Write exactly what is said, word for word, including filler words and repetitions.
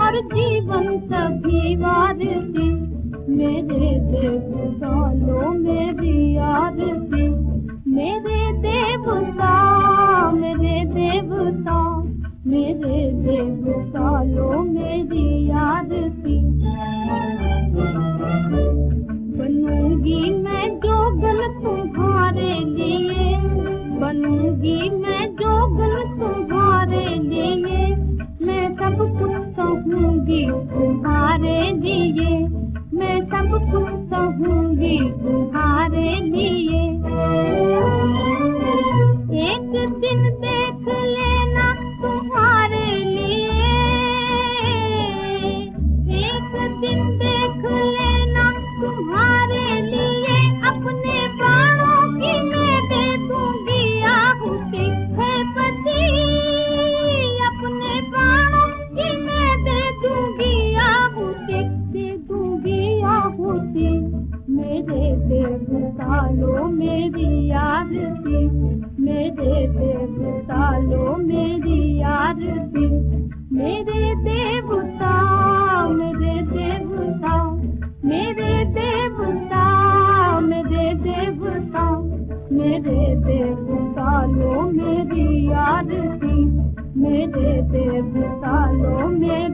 और जीवन सभी वारसी, मेरे देवता लो मेरी आरती, मेरे देवता मेरे देवता मेरे देवता लो मेरी आरती। बनूंगी मैं जोगन तुम्हारे लिए, बनूंगी मैं जोगन तुम्हारे लिए, मैं सब कुछ सहूंगी तुम्हारे लिए, मैं सब कुछ सहूंगी तुम्हारे लिए। एक दिन देख लेना तुम्हारे लिए, एक दिन देख लेना तुम्हारे लिए, अपने प्राणों की मैं दे दूंगी आहुति, है पति अपने प्राणों की मैं दे दूंगी आहुति, दे दूंगी आहुति। मेरे देवता लो मेरी आरती, मेरे देवता लो मेरी आरती, मेरे देवता मेरे देवता मेरे देवता मेरे देवता मेरे देवता लो मेरी आरती, मेरे देवता लो मेरी